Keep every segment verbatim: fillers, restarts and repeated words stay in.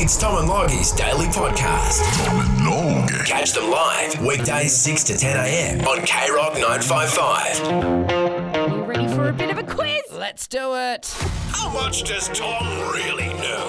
It's Tom and Loggie's daily podcast. Tom and Loggie. Catch them live weekdays six to ten a.m. on K Rock nine five five. Are you ready for a bit of a quiz? Let's do it. How much does Tom really know?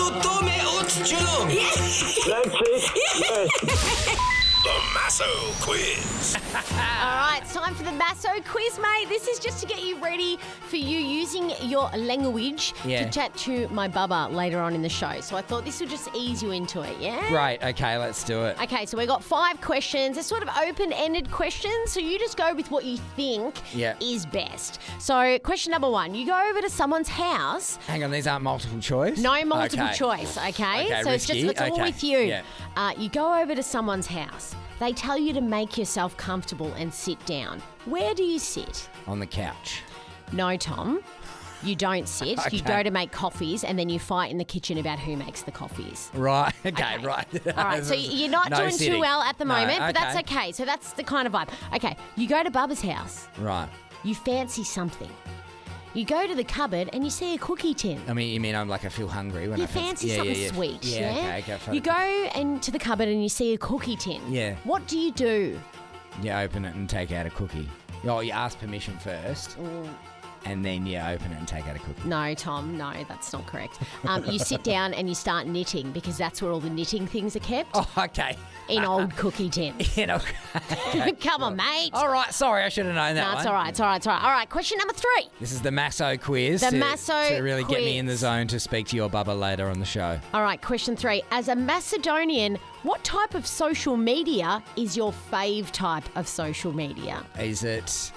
The Masso Quiz. All right, it's time for the Masso quiz, mate. This is just to get you ready for you using your language Yeah. to chat to my bubba later on in the show. So I thought this would just ease you into it, yeah? Right, okay, let's do it. Okay, so we've got five questions. They're sort of open-ended questions, so you just go with what you think Yeah. is best. So question number one, you go over to someone's house. Hang on, these aren't multiple choice? No multiple Okay. choice, okay? Okay, so it's just risky. it's all Okay. with you. Yeah. Uh, you go over to someone's house. They tell you to make yourself comfortable and sit down. Where do you sit? On the couch. No, Tom. You don't sit. You Okay. go to make coffees and then you fight in the kitchen about who makes the coffees. Right, okay, right. All right, so you're not No doing sitting. too well at the No, moment, but that's okay. okay. So that's the kind of vibe. Okay, you go to Bubba's house. Right. You fancy something. You go to the cupboard and you see a cookie tin. I mean, you mean I'm like I feel hungry when You I fancy yeah, something yeah, yeah. sweet, Yeah, yeah? okay, okay. fine. You go into the cupboard and you see a cookie tin. Yeah. What do you do? You open it and take out a cookie. Oh, you ask permission first, and then you open it and take out a cookie. No, Tom, no, that's not correct. Um, you sit down and you start knitting because that's where all the knitting things are kept, Oh, okay. in old cookie tins. You know. Come on, mate. All right, sorry, I should have known that No, one. it's all right, it's all right, it's all right. All right, question number three. This is the Masso quiz. The to, Masso to really get me in the quiz. zone to speak to your bubba later on the show. All right, question three. As a Macedonian, what type of social media is your fave type of social media? Is it?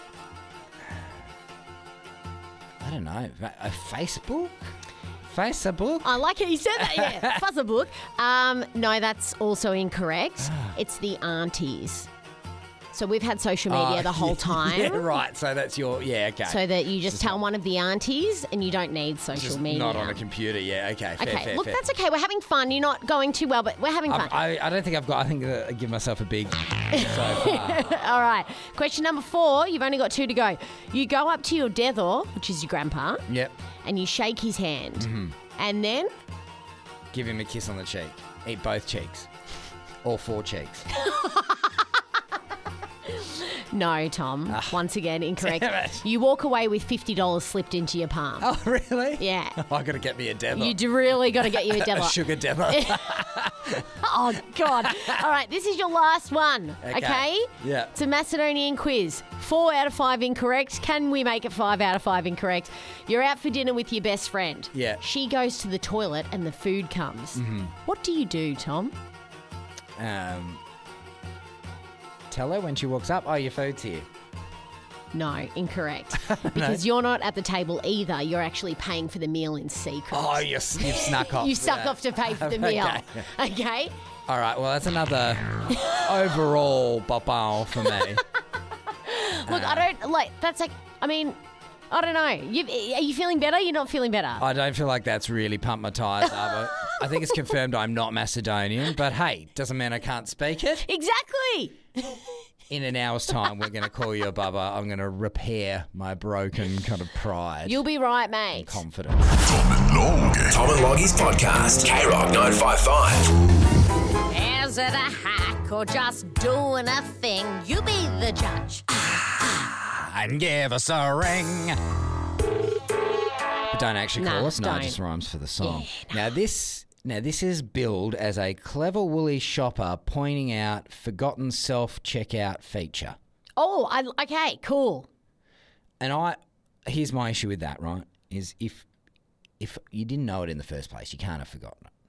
I don't know. A Facebook? Facebook? I like how you said that, yeah. Fuzzerbook. Um, no, that's also incorrect. Ah. It's the aunties. So we've had social media Oh, the whole time. Yeah, right. So that's your, yeah, okay. So that you just Just tell not- one of the aunties and you don't need social Just media. not on a computer, yeah, okay. Fair, Okay, fair, look, fair. that's okay. We're having fun. You're not going too well, but we're having fun. I, I, I don't think I've got, I think that I give myself a big so far. All right. Question number four. You've only got two to go. You go up to your dether, which is your grandpa, Yep. and you shake his hand. Mm-hmm. And then Give him a kiss on the cheek. Eat both cheeks. All four cheeks. no, Tom. Once again, incorrect. Damn it. You walk away with fifty dollars slipped into your palm. Oh, really? Yeah. I got to get me a devil. You do really got to get you a a dether. sugar devil. Oh, God. All right, this is your last one, okay? Okay. Yeah. It's a Macedonian quiz. Four out of five incorrect. Can we make it five out of five incorrect? You're out for dinner with your best friend. Yeah. She goes to the toilet and the food comes. Mm-hmm. What do you do, Tom? um, tell her when she walks up, oh, your food's here. No, incorrect. Because you're not at the table either. You're actually paying for the meal in secret. Oh, you're, you've snuck off. You suck Yeah. off to pay for the meal. Okay. Okay? All right, well, that's another overall bopal for me. Look, I don't, like, that's like, I mean, I don't know. You, are you feeling better? You're not feeling better? I don't feel like that's really pumped my tyres up. I think it's confirmed I'm not Macedonian, but hey, doesn't mean I can't speak it. Exactly. In an hour's time, we're going to call you a bubba. I'm going to repair my broken kind of pride. You'll be right, mate. confidence. Tom and Loggie. Tom and Loggie's podcast. K Rock nine five five. Is it a hack or just doing a thing? You be the judge. And give us a ring. But don't actually call Nah, us. No, don't. it just rhymes for the song. Now this, now this is billed as a clever woolly shopper pointing out forgotten self-checkout feature. Oh, I, okay, cool. And I, here's my issue with that. Right, is if if you didn't know it in the first place, you can't have forgotten it.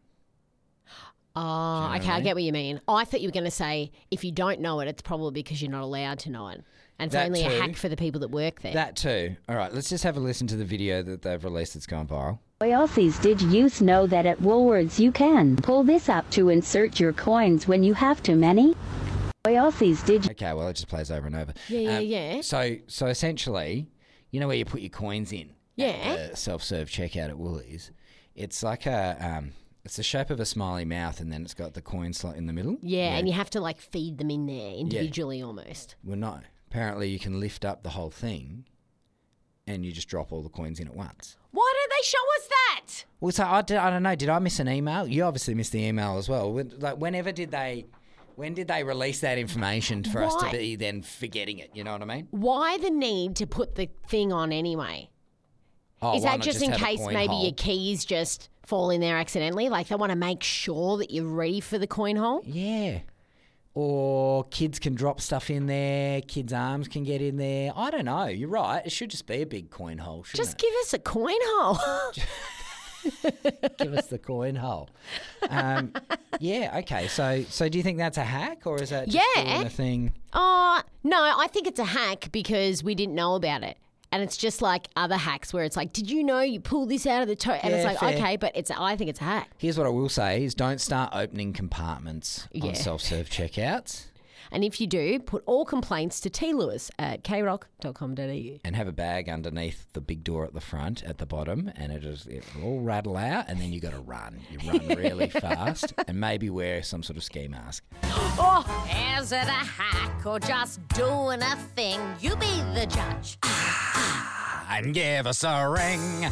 Oh, what okay, I I mean? get what you mean. Oh, I thought you were going to say if you don't know it, it's probably because you're not allowed to know it. And it's That only too. a hack for the people that work there. That too. All right, let's just have a listen to the video that they've released that's gone viral. Oi Aussies, did you know that at Woolworths you can pull this up to insert your coins when you have too many? Oi Aussies, did you... Okay, well, it just plays over and over. Yeah, yeah, Um, yeah. So, so essentially, you know where you put your coins in? Yeah. At the self-serve checkout at Woolies. It's like a, um, it's the shape of a smiley mouth, and then it's got the coin slot in the middle. yeah, and you have to like feed them in there individually almost. Well, no. Apparently, you can lift up the whole thing, and you just drop all the coins in at once. Why don't show us that. Well, so I, did, I don't know. Did I miss an email? You obviously missed the email as well. When, like, whenever did they? When did they release that information for us to Why? be then forgetting it? You know what I mean? Why the need to put the thing on anyway? Oh, Is why that not just in have a case coin maybe hole? your keys just fall in there accidentally? Like they want to make sure that you're ready for the coin hole? Yeah. Or kids can drop stuff in there. Kids' arms can get in there. I don't know. You're right. It should just be a big coin hole, shouldn't Just give us a coin hole. it? Give us the coin hole. Um, yeah. Okay. So, so do you think that's a hack, or is that just Yeah. doing a thing? Oh, no, I think it's a hack because we didn't know about it. And it's just like other hacks where it's like, did you know you pull this out of the toe? And Yeah, it's like, fair. okay, but it's. I think it's a hack. Here's what I will say: is don't start opening compartments Yeah. on self-serve checkouts, And if you do, put all complaints to T Lewis at k rock dot com dot a u. and have a bag underneath the big door at the front, at the bottom, and it just it will all rattle out, and then you got to run. You run really fast, and maybe wear some sort of ski mask. Oh, is it a hack or just doing a thing? You be the judge. And give us a ring.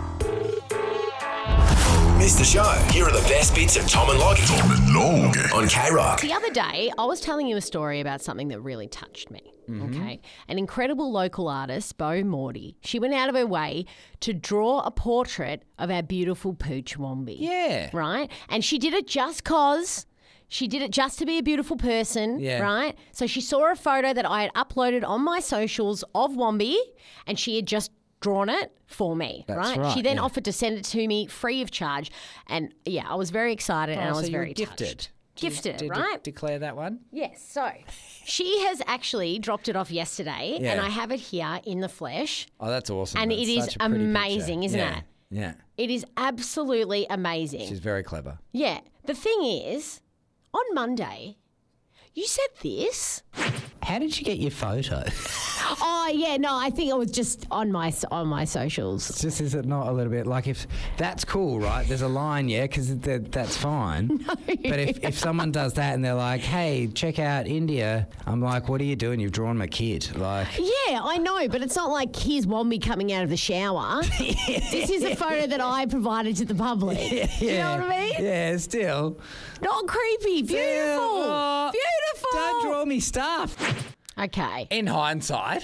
Missed the show? Here are the best bits of Tom and Loggy Tom and Logie. on K-Rock. The other day, I was telling you a story about something that really touched me. Okay. An incredible local artist, Bo Morty, she went out of her way to draw a portrait of our beautiful Pooch Wombi. Yeah. Right? And she did it just cause. She did it just to be a beautiful person, Yeah. right? So she saw a photo that I had uploaded on my socials of Wombi, and she had just drawn it for me, That's right? right, She then yeah. offered to send it to me free of charge. And yeah, I was very excited and I Oh, so was you were very gifted. touched. Did you- Gifted, did you right? declare that one? Yes, so she has actually dropped it off yesterday and Yeah. I have it here in the flesh. Oh, that's awesome. And That's it is such a pretty amazing, picture. isn't Yeah. it? Yeah. It is absolutely amazing. She's very clever. Yeah. The thing is, on Monday, you said this. How did you get your photo? Oh yeah, no, I think it was just on my on my socials. It's just, is it not a little bit like if that's cool, right? There's a line, yeah, because that, that's fine. But if, if someone does that and they're like, hey, check out India, I'm like, what are you doing? You've drawn my kid. Like, Yeah, I know, but it's not like here's Wombi coming out of the shower. This is a photo that I provided to the public. You know what I mean? Yeah, still. Not creepy. Beautiful. Oh, Beautiful. Don't draw me stuff. Okay. In hindsight,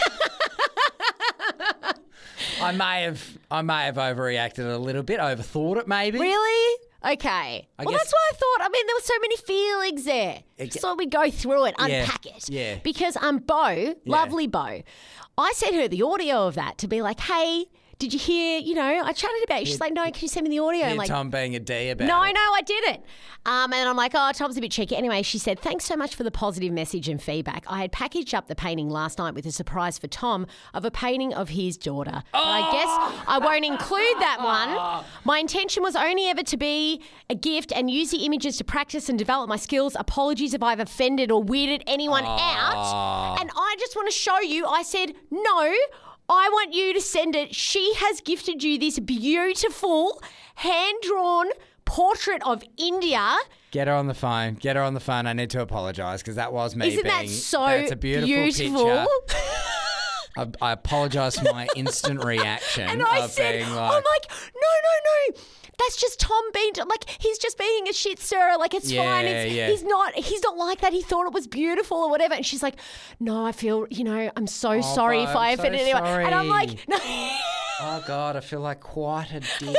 I may have I may have overreacted a little bit, overthought it maybe. Really? Okay. I well, guess- that's what I thought. I mean, there were so many feelings there. It- Just thought we'd go through it, Yeah, unpack it. yeah. Because um, Bo, lovely Bo, I sent her the audio of that to be like, hey, did you hear, you know, I chatted about it. She's like, no, can you send me the audio? I'm Yeah, like, Tom being a D about no, it. no, I didn't. Um, and I'm like, oh, Tom's a bit cheeky. Anyway, she said, thanks so much for the positive message and feedback. I had packaged up the painting last night with a surprise for Tom of a painting of his daughter. But I guess I won't include that one. My intention was only ever to be a gift and use the images to practice and develop my skills. Apologies if I've offended or weirded anyone out. And I just want to show you, I said, no, I want you to send it. She has gifted you this beautiful hand-drawn portrait of India. Get her on the phone. Get her on the phone. I need to apologise because that was me Isn't being. that so that's a beautiful, beautiful? picture. I, I apologise for my instant reaction And I of said, being I'm like, like, no, no, no. That's just Tom being like he's just being a shit stirrer. Like it's Yeah, fine. It's, yeah. He's not. He's not like that. He thought it was beautiful or whatever. And she's like, no, I feel. You know, I'm so sorry Bo, if I I'm so offended anyone. And I'm sorry. like, no. oh God, I feel like quite a dick.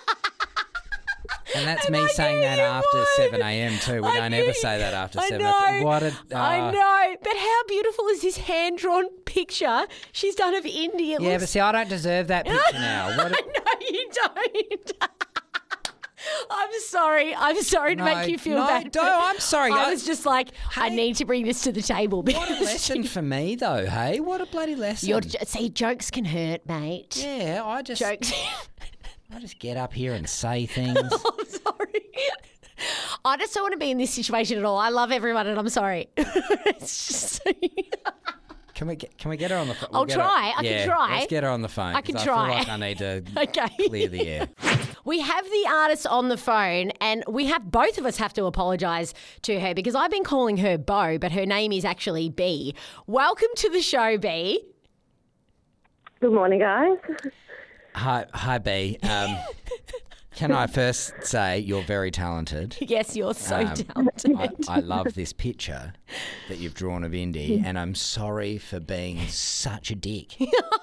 And that's And me I saying knew that you after would. seven a.m. too. We I don't knew ever you- say that after I seven. know. What a. Uh, I know. But how beautiful is this hand drawn picture she's done of India? It Yeah, but looks- see, I don't deserve that picture now. What a, no, you don't. I'm sorry. I'm sorry to No, make you feel no, bad. don't. I'm sorry. I I- was just like, I Hey. need to bring this to the table. what a because lesson for me, though, hey? What a bloody lesson. You're, see, jokes can hurt, mate. yeah, I just, Jokes. I just get up here and say things. I'm sorry. I just don't want to be in this situation at all. I love everyone and I'm sorry. It's just. Can we get, can we get her on the phone? I'll try. I can yeah, try. Let's get her on the phone. I can 'cause try. I feel like I need to Okay. clear the air. We have the artist on the phone and we have both of us have to apologise to her because I've been calling her Bo, but her name is actually B. Welcome to the show, B. Good morning, guys. Hi, hi, B. Um, can I first say you're very talented? Yes, you're so Um, talented. I, I love this picture that you've drawn of Indy, and I'm sorry for being such a dick.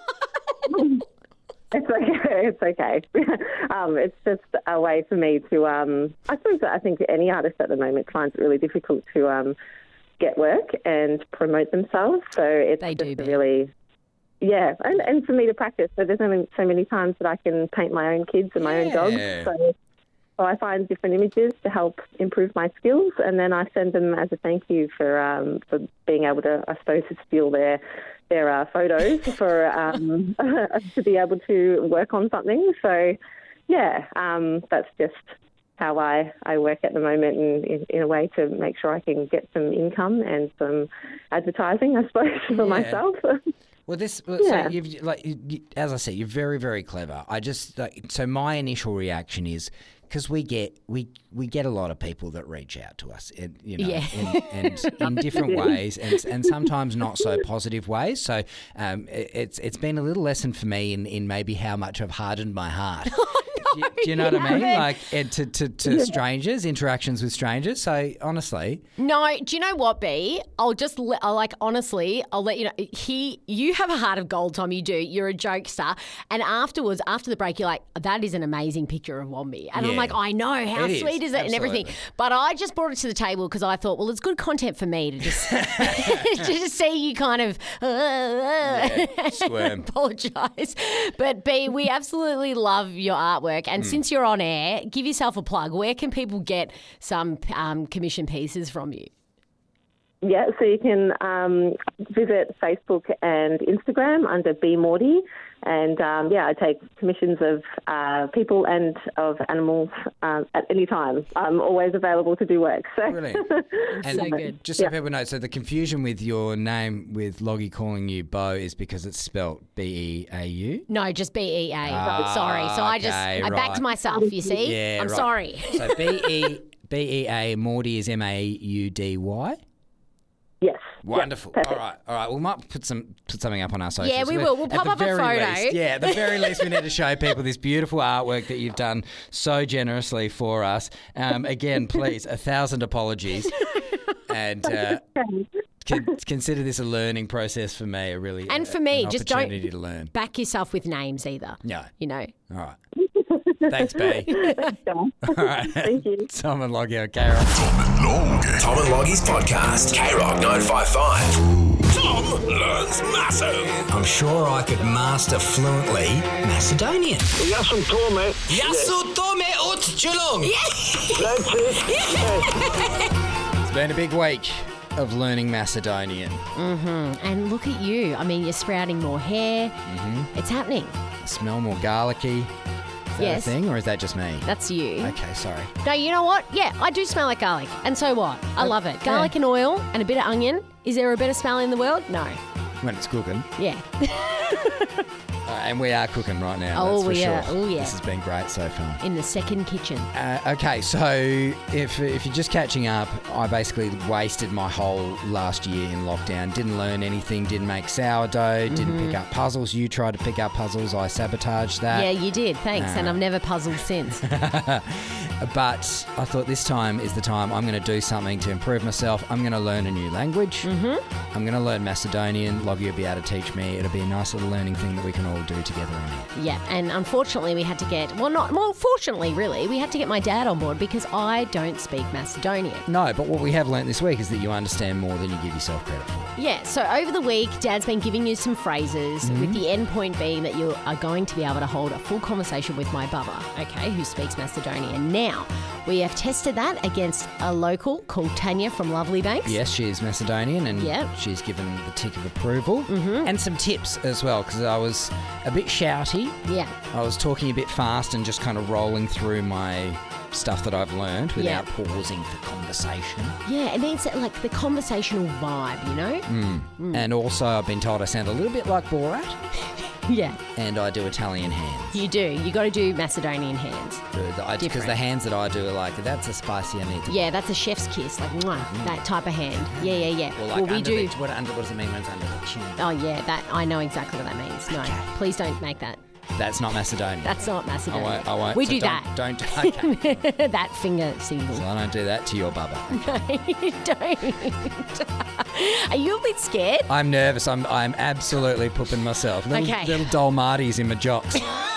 It's okay. It's okay. um, it's just a way for me to. Um, I suppose I think any artist at the moment finds it really difficult to um, get work and promote themselves. So it's They just do, a Ben. really, yeah, and, and for me to practice. So there's only so many times that I can paint my own kids and my own dogs. Yeah. So, so I find different images to help improve my skills, and then I send them as a thank you for um, for being able to, I suppose, to steal their their uh, photos for um, to be able to work on something. So, yeah, um, that's just how I, I work at the moment in, in, in a way to make sure I can get some income and some advertising, I suppose, for Yeah. myself. Well, this, well, Yeah. so you've, like, you, you- as I said, you're very, very clever. I just, like, so my initial reaction is, because we get we we get a lot of people that reach out to us, and you know, Yeah. and, and in different ways, and and sometimes not so positive ways. So um, it- it's it's been a little lesson for me in, in maybe how much I've hardened my heart. do, you, do you know what I mean? haven't. Like and to to, to strangers, interactions with strangers. So honestly, No, do you know what, B? I'll just, le- I'll like, honestly, I'll let you know. He, you have a heart of gold, Tom. You do. You're a jokester. And afterwards, after the break, you're like, that is an amazing picture of Wombi. And I'm Yeah. like, I know. How It is, sweet is it? And everything. absolutely. But I just brought it to the table because I thought, well, it's good content for me to just, to just see you kind of Yeah, squirm. apologise. But B, we absolutely love your artwork. Hmm. And since you're on air, give yourself a plug. Where can people get some um, commission pieces from you? Yeah, so you can um, visit Facebook and Instagram under B Morty, and um, yeah, I take commissions of uh, people and of animals um, at any time. I'm always available to do work. So brilliant. And So good. just so Yeah. people know, so the confusion with your name with Loggy calling you Bo is because it's spelt B E A U. No, just B E A. Ah, sorry. So I just, okay, I backed right. myself, you see? Yeah, I'm right. sorry. So B E B E A Morty is M A U D Y. yes, Wonderful. Yeah, all right, all right. We might put some put something up on our socials. Yeah, we But will. We'll at pop the up a very photo. least- yeah, at the very least, we need to show people this beautiful artwork that you've done so generously for us. Um, again, please, a thousand apologies, and uh, con- consider this a learning process for me. A really And for uh, me, an just don't- opportunity to learn. Back yourself with names either. No, You know. all right. Thanks, B. All right. Thank you. Tom and Loggy on K-Rock. Tom and Logie. Tom and Loggy's podcast. K-Rock nine five five. Tom learns massive. I'm sure I could master fluently Macedonian. Jasum tome. Yasu tome ut chulung. That's it. It's been a big week of learning Macedonian. And look at you. I mean, you're sprouting more hair. Mm-hmm. It's happening. Smell more garlicky. Is that Yes. a thing, or is that just me? That's you. Okay, sorry. No, you know what? Yeah, I do smell like garlic. And so what? I love it. Garlic and oil and a bit of onion. Is there a better smell in the world? No. When it's cooking. Yeah. Uh, and we are cooking right now. Oh, that's for we sure. are. Oh, yeah. This has been great so far. In the second kitchen. Uh, okay, so if if you're just catching up, I basically wasted my whole last year in lockdown. Didn't learn anything, didn't make sourdough, didn't pick up puzzles. You tried to pick up puzzles, I sabotaged that. Yeah, you did. Thanks. And Uh. I've never puzzled since. But I thought this time is the time I'm going to do something to improve myself. I'm going to learn a new language. Mm-hmm. I'm going to learn Macedonian. Loggy will be able to teach me. It'll be a nice little learning thing that we can all do together on here. Yeah, and unfortunately we had to get, well, not, well, fortunately, really, we had to get my dad on board because I don't speak Macedonian. No, but what we have learnt this week is that you understand more than you give yourself credit for. Yeah, so over the week, Dad's been giving you some phrases with the end point being that you are going to be able to hold a full conversation with my baba, okay, who speaks Macedonian. Now, we have tested that against a local called Tanya from Lovely Banks. Yes, she is Macedonian and Yep. she's given the tick of approval. Mm-hmm. And some tips as well, because I was a bit shouty. Yeah. I was talking a bit fast and just kind of rolling through my stuff that I've learned without Yeah. pausing for conversation. Yeah, it needs like the conversational vibe, you know? Mm. And also, I've been told I sound a little bit like Borat, Yeah. and I do Italian hands. You do. You got to do Macedonian hands. Because Different. the hands that I do are like, that's a spicy, I need to. Yeah, that's a chef's kiss, like mwah, that type of hand. Yeah, yeah, yeah. Or like well, we under do. The, what, under, what does it mean when it's under the chin? Oh yeah, that I know exactly what that means. No, please don't make that. That's not Macedonian. That's not I Macedonia. won't. I won't. We So do don't, that. Don't. Okay. That finger signal. So I don't do that to your bubba. You don't. Are you a bit scared? I'm nervous. I'm. I'm absolutely pooping myself. Little, Okay. little Dolmarties in my jocks.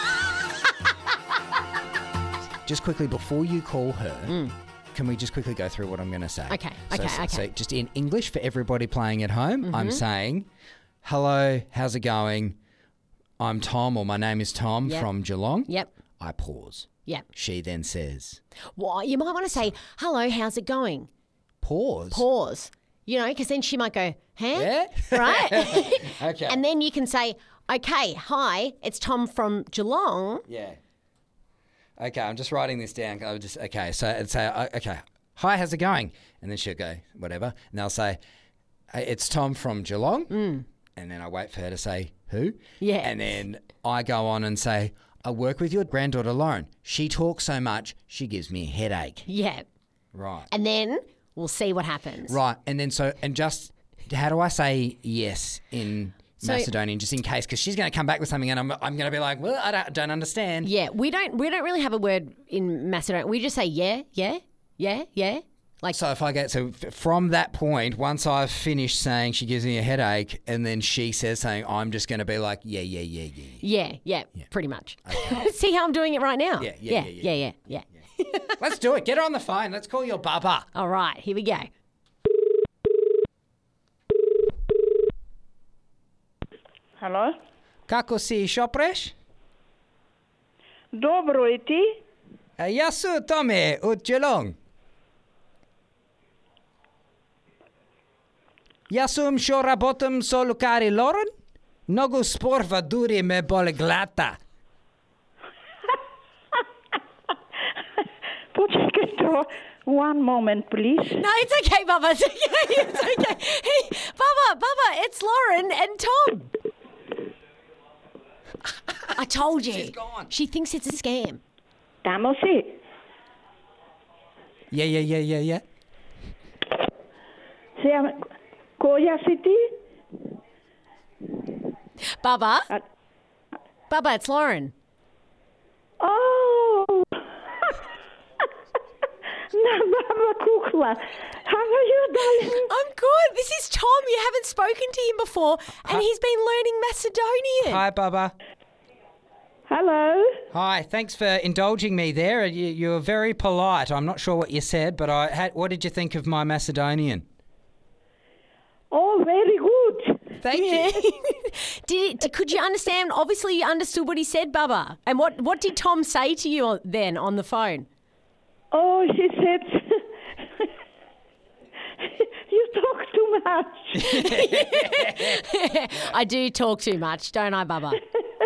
Just quickly before you call her. Can we just quickly go through what I'm going to say? Okay, So- okay, so, okay. So just in English for everybody playing at home, Mm-hmm. I'm saying, hello, how's it going? I'm Tom, or my name is Tom Yep. from Geelong. Yep. I pause. Yep. She then says, Well, you might want to say, hello, how's it going? pause. Pause. You know, because then she might go, huh? Yeah? Right? Okay. And then you can say, okay, hi, it's Tom from Geelong. Yeah. Okay, I'm just writing this down. I'll just okay. So I'd say, uh, okay, hi, how's it going? And then she'll go, whatever. And they'll say, hey, it's Tom from Geelong. Mm. And then I wait for her to say, who? Yeah. And then I go on and say, I work with your granddaughter Lauren. She talks so much, she gives me a headache. Yeah. Right. And then we'll see what happens. Right. And then so, and just, how do I say yes in So- Macedonian, just in case? Because she's going to come back with something and I'm, I'm going to be like, well, I don't, don't understand. Yeah, we don't we don't really have a word in Macedonian. We just say yeah, yeah, yeah, yeah. Like So if I get, so f- from that point, once I've finished saying she gives me a headache and then she says something, I'm just going to be like, yeah, yeah, yeah, yeah. yeah. yeah, yeah, pretty much. See how I'm doing it right now? Yeah, yeah, yeah, yeah, yeah, yeah, yeah. Let's do it. Get her on the phone. Let's call your baba. All right, here we go. Halo? Kako si, Šopreš? Dobro i ti? E, Ja su Tome od Geelong. Ja sam šo rabotam so lukari Lauren. Mnogo sporva duri me bole glata. Počekaj to. One moment, please. No, it's okay, Bubba. It's okay. It's okay. Hey, Bubba, Bubba, it's Lauren and Tom. I told you. She's gone. She thinks it's a scam. Tamo si. Yeah, yeah, yeah, yeah, yeah. Sjam, koja si ti? Bubba, Uh, Bubba, it's Lauren. Oh! Na baba kukla. How are you, darling? I'm good. This is Tom. You haven't spoken to him before, and he's been learning Macedonian. Hi, Baba. Hello? Hi, thanks for indulging me there. You, you were very polite. I'm not sure what you said, but I had, what did you think of my Macedonian? Oh, very good. Thank you. did, did could you understand? Obviously, you understood what he said, Bubba. And what what did Tom say to you on, then on the phone? Oh, she said, you talk too much. I do talk too much, don't I, Bubba?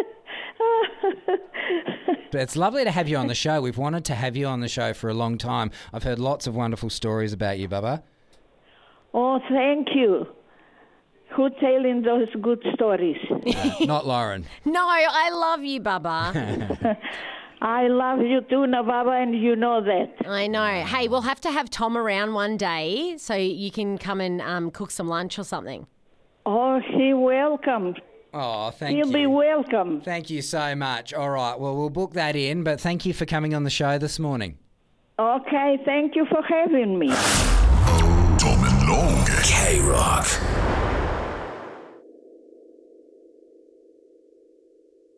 But it's lovely to have you on the show. We've wanted to have you on the show for a long time. I've heard lots of wonderful stories about you, Bubba. Oh, thank you. Who telling those good stories? Uh, not Lauren. No, I love you, Bubba. I love you too, Nababa, and you know that. I know. Hey, we'll have to have Tom around one day so you can come and um, cook some lunch or something. Oh, he welcome. Oh, thank He'll you. be welcome. Thank you so much. All right, well, we'll book that in, but thank you for coming on the show this morning. Okay, thank you for having me. Tom and Logan. K Rock.